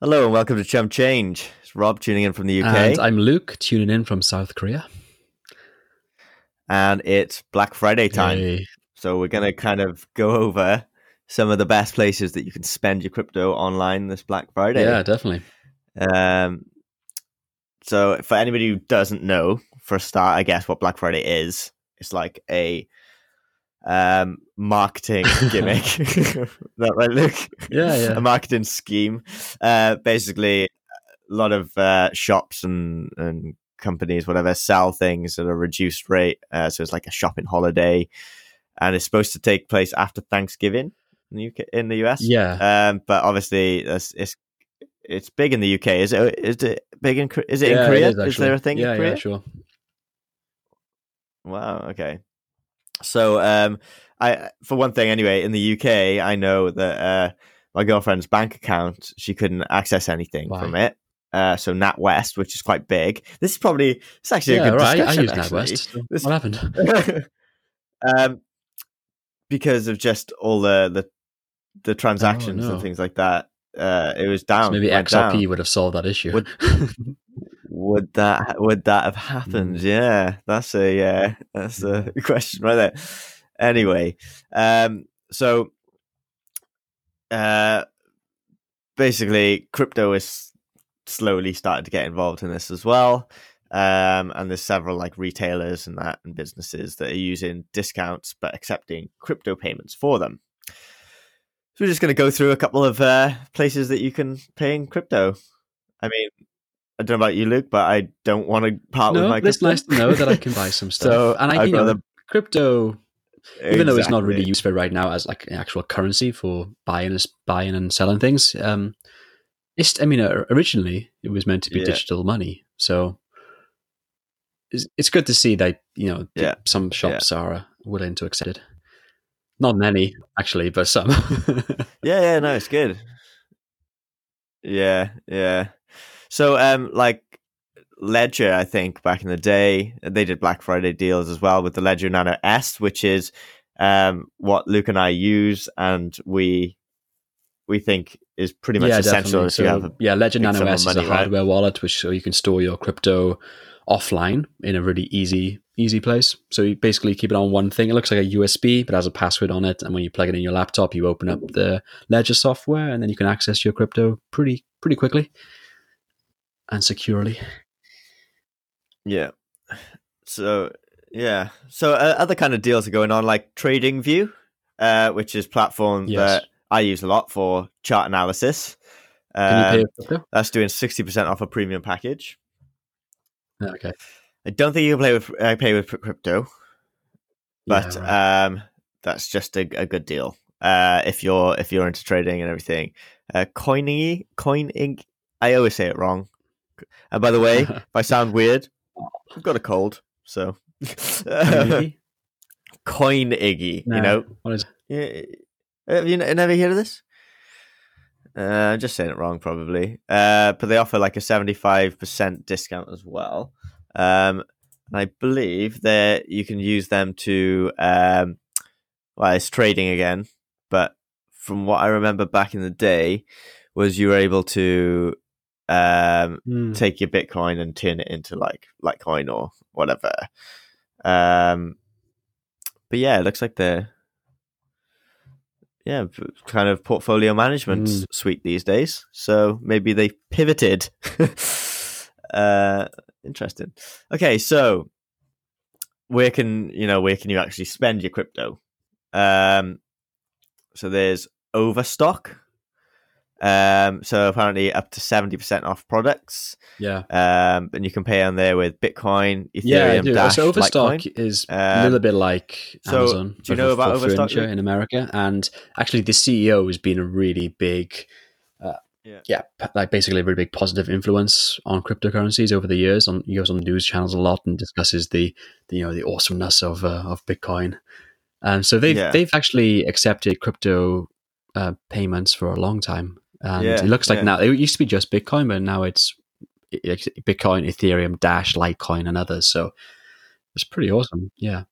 Hello and welcome to Chum Change. It's Rob tuning in from the UK. And I'm Luke, tuning in from South Korea. And it's Black Friday time. Yay. So we're going to kind of go over some of the best places that you can spend your crypto online this Black Friday. Yeah, definitely. So for anybody who doesn't know, for a start, I guess what Black Friday is, it's like a marketing gimmick. Is that right, Luke? Yeah. A marketing scheme. Basically, a lot of shops and companies, whatever, sell things at a reduced rate. So it's like a shopping holiday, and it's supposed to take place after Thanksgiving in the US. Yeah. But obviously, it's big in the UK. Is it big in? Is it in Yeah, Korea? it is there a thing in Korea? Yeah, sure. Wow. Okay. So, I for one thing, anyway, in the UK, I know that my girlfriend's bank account, she couldn't access anything from it. So NatWest, which is quite big. It's actually a good discussion. I use NatWest. So what happened? Because of just all the transactions and things like that. It was down. So maybe XRP would have solved that issue. Would that have happened? Yeah, that's a question right there. Anyway, so basically, crypto is slowly starting to get involved in this as well. And there's several like retailers and businesses that are using discounts but accepting crypto payments for them. So we're just going to go through a couple of places that you can pay in crypto. I mean, I don't know about you, Luke, but I don't want to part with my crypto. It's nice to know that I can buy some stuff. So, and I think crypto, even though it's not really used for right now as like an actual currency for buying and selling things, originally it was meant to be digital money. So it's good to see that some shops are willing to accept it. Not many, actually, but some. Yeah, no, it's good. Yeah. So, like Ledger, I think back in the day, they did Black Friday deals as well with the Ledger Nano S, which is what Luke and I use, and we think is pretty much essential if you have Ledger Nano S is a hardware wallet, so you can store your crypto offline in a really easy place. So you basically keep it on one thing. It looks like a USB, but has a password on it. And when you plug it in your laptop, you open up the Ledger software, and then you can access your crypto pretty quickly and securely. Yeah. So other kind of deals are going on, like TradingView, which is a platform that I use a lot for chart analysis. Can you pay with crypto? That's doing 60% off a premium package. Okay. I don't think you can pay with crypto, but that's just a good deal if you're into trading and everything. Coining, I always say it wrong. And by the way, if I sound weird, I've got a cold, so Coiniggy. No. You know, what is it? Have you never heard of this? I'm just saying it wrong, probably. But they offer like a 75% discount as well. And I believe that you can use them to, it's trading again. But from what I remember back in the day, was you were able to take your Bitcoin and turn it into like Litecoin or whatever. But yeah, it looks like they're kind of portfolio management suite these days. So maybe they pivoted. Interesting. Okay, so where can you actually spend your crypto? So there's Overstock. So apparently up to 70% off products. Yeah. And you can pay on there with Bitcoin, Ethereum, Dash, so Overstock Litecoin. is a little bit like Amazon. Do you know about Overstock in America? And actually, the CEO has been a really big, basically a really big positive influence on cryptocurrencies over the years. He goes on news channels a lot and discusses the awesomeness of Bitcoin. So they've actually accepted crypto payments for a long time. And it looks like now, it used to be just Bitcoin, but now it's Bitcoin, Ethereum, Dash, Litecoin, and others. So it's pretty awesome. Yeah.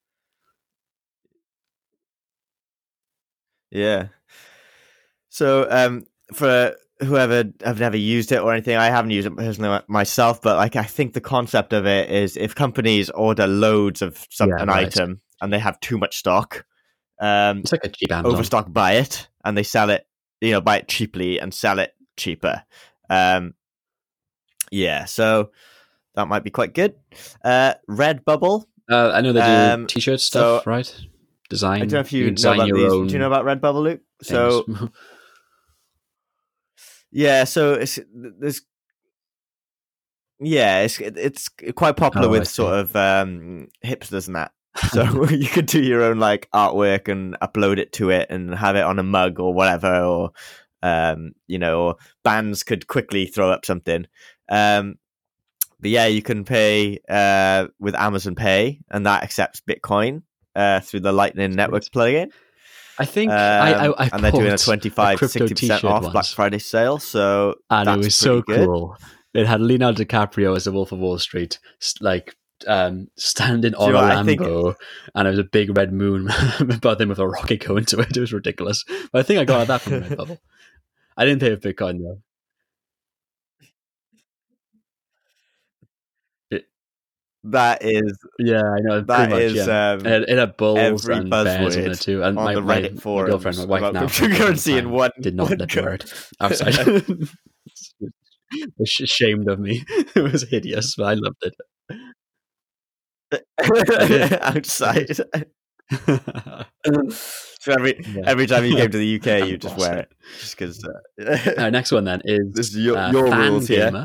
Yeah. So for whoever, I've never used it or anything. I haven't used it personally myself, but like I think the concept of it is if companies order loads of an item and they have too much stock, it's like a cheap Amazon. Overstock buy it and they sell it, buy it cheaply and sell it cheaper. Yeah, so that might be quite good. Redbubble. I know they do t-shirt stuff, right? Design. I don't know if you know about these. Do you know about Redbubble, Luke? So, yeah, so it's quite popular with sort of hipsters and that. So you could do your own like artwork and upload it to it and have it on a mug or whatever, or or bands could quickly throw up something. But yeah, you can pay with Amazon Pay, and that accepts Bitcoin through the Lightning Network plugin. I think I and they're doing a 25-60% off Black Friday sale. So and it was so cool. It had Leonardo DiCaprio as the Wolf of Wall Street, like standing on a Lambo, and it was a big red moon above him with a rocket going to it. It was ridiculous. But I think I got that from Redbubble. I didn't pay with Bitcoin though. That is, I know. That is, it had bulls and bears on it too. And on the Reddit forums, my girlfriend, my wife now, cryptocurrency in one did not let the word outside. Was ashamed of me. It was hideous, but I loved it. Outside. So every time you came to the UK, you just wear it, just because. Next one then is this is your rules here.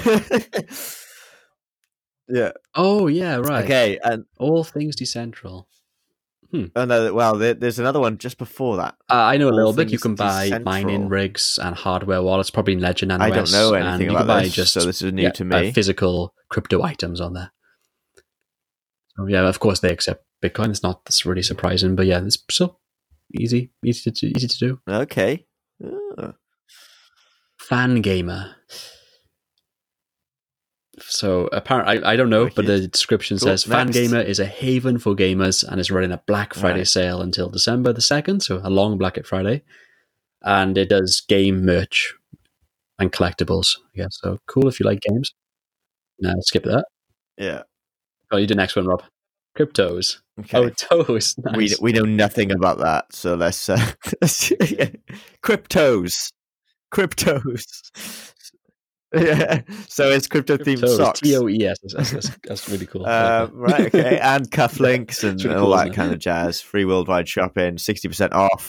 Yeah. Oh yeah, right. Okay, and all things decentral. Oh no! Well, there's another one just before that. I know a little bit. You can buy mining rigs and hardware wallets, probably in Ledger Nano. I don't know anything about this, so this is new to me. Physical crypto items on there. So yeah, of course they accept Bitcoin. That's really surprising, but yeah, it's so easy to do. Okay. Fangamer. So apparently, I don't know, but the description says Fangamer is a haven for gamers and is running a Black Friday sale until December the 2nd, so a long Black Friday. And it does game merch and collectibles. Yeah, so cool if you like games. No, skip that. Yeah. Oh, you do the next one, Rob. Cryptos. Okay. Oh, toes. Nice. We know nothing about that, so let's Cryptos. Yeah, so it's crypto themed socks. TOES. That's really cool. Right, okay, and cufflinks and really all that kind of jazz. Free worldwide shopping, 60% off.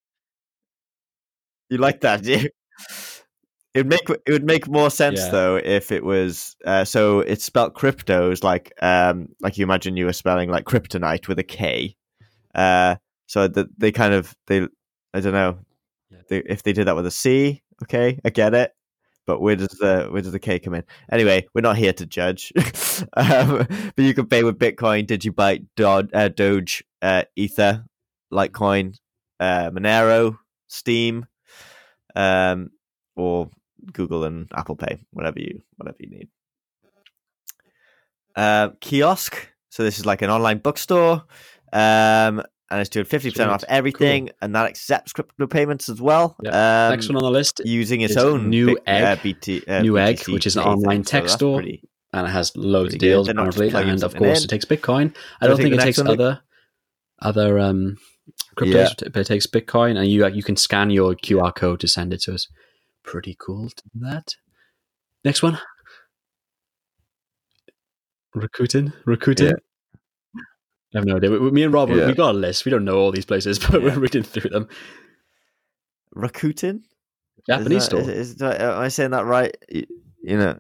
You like that, do you? It would make more sense though if it was so it's spelled cryptos like you imagine you were spelling like kryptonite with a K. So they I don't know if they did that with a C. Okay, I get it. But where does the K come in? Anyway, we're not here to judge. But you can pay with Bitcoin, Digibyte, Doge, Ether, Litecoin, Monero, Steam, or Google and Apple Pay, whatever you need. Kiosk. So this is like an online bookstore. And it's doing 50% off everything, and that accepts crypto payments as well. Yeah. Next one on the list, using its own Newegg, BTC, which is an online tech store, and it has loads of deals apparently. And of course, it takes Bitcoin. I don't think it takes other cryptos, but it takes Bitcoin, and you can scan your QR code to send it to us. Pretty cool to do that. Next one, Rakuten. Yeah. I have no idea. Me and Rob, we got a list. We don't know all these places, but we're reading through them. Rakuten? Japanese store. Am I saying that right? You know.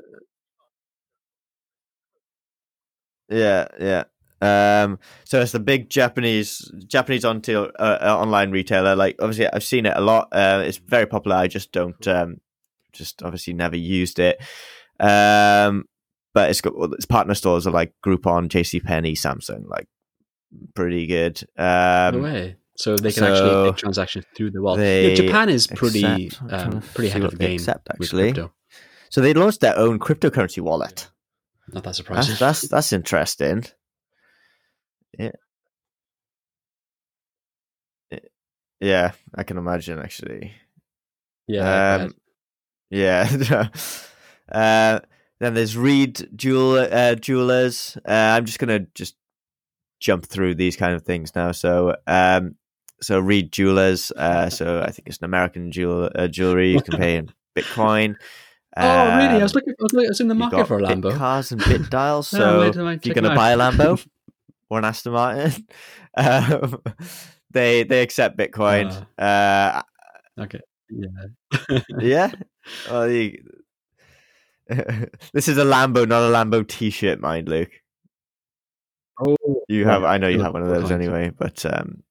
Yeah. So it's the big Japanese online retailer. Like obviously, I've seen it a lot. It's very popular. I just don't, just obviously never used it. But its partner stores are like Groupon, JCPenney, Samsung, like pretty good. No way. So they can actually make transactions through the wallet. Japan is pretty ahead of the game. Actually, so they launched their own cryptocurrency wallet. Not that surprising. That's interesting. Yeah, I can imagine actually. Yeah. Yeah. Then there's Reed Jewelers. I'm just gonna jump through these kind of things now. So Reed Jewelers. So I think it's an American jewelry. You can pay in Bitcoin. Oh, really? I was in the market for a Lambo. Cars and bit dials. So if you're going to buy a Lambo or an Aston Martin, they accept Bitcoin. Okay. Yeah. Yeah. Well, this is a Lambo, not a Lambo T-shirt, mind, Luke. Oh, you have. I know you have one of those anyway, but.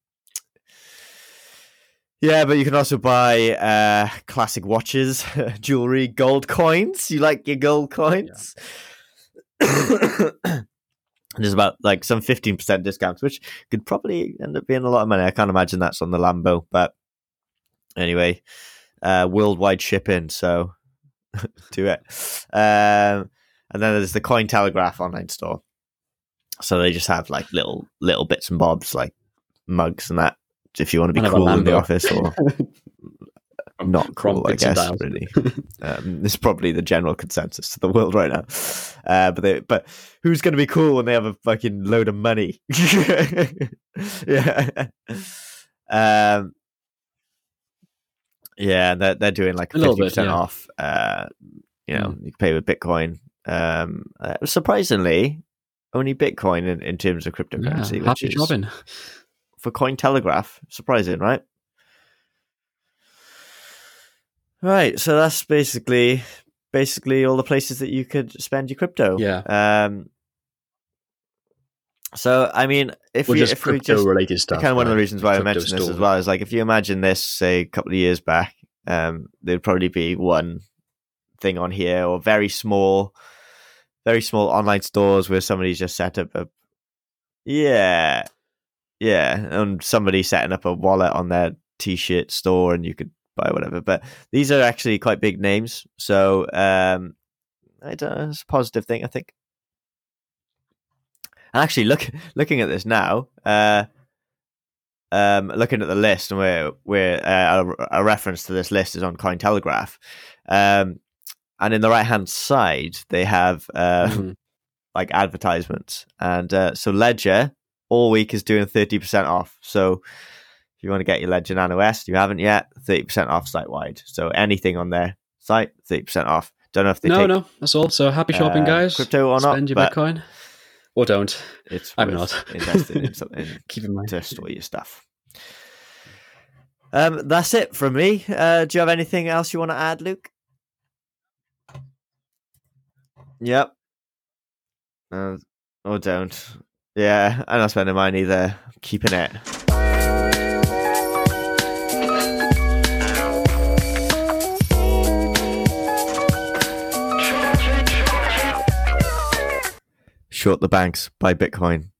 Yeah, but you can also buy classic watches, jewelry, gold coins. You like your gold coins? Yeah. There's about like some 15% discounts, which could probably end up being a lot of money. I can't imagine that's on the Lambo, but anyway, worldwide shipping, so do it. And then there's the Cointelegraph online store. So they just have like little bits and bobs, like mugs and that. If you want to be cool in the office or not cool, I guess, really. This is probably the general consensus to the world right now. But who's going to be cool when they have a fucking load of money? Yeah. Yeah, they're doing like 50% off. You can pay with Bitcoin. Surprisingly, only Bitcoin in terms of cryptocurrency. Yeah, happy shopping. For Cointelegraph, surprising, right? Right, so that's basically all the places that you could spend your crypto. Yeah. So I mean, if we just related stuff, kind of one of the reasons why I mentioned this as well is like if you imagine this, say, a couple of years back, there'd probably be one thing on here or very small online stores where somebody's just set up a and somebody setting up a wallet on their t-shirt store and you could buy whatever. But these are actually quite big names, so I don't know, it's a positive thing, I think. And actually, looking at this now, looking at the list, and where a reference to this list is on Cointelegraph, and in the right hand side they have like advertisements, and so Ledger all week is doing 30% off. So if you want to get your Ledger Nano S, you haven't yet, 30% off site wide. So anything on their site, 30% off. Don't know if they No, that's all. So happy shopping, guys. Crypto or not. Spend your Bitcoin. Or don't. I'm not. Investing in something. Keep in mind to store your stuff. That's it from me. Do you have anything else you want to add, Luke? Yep. Or don't. Yeah, I'm not spending mine either. Keeping it. Short the banks, buy Bitcoin.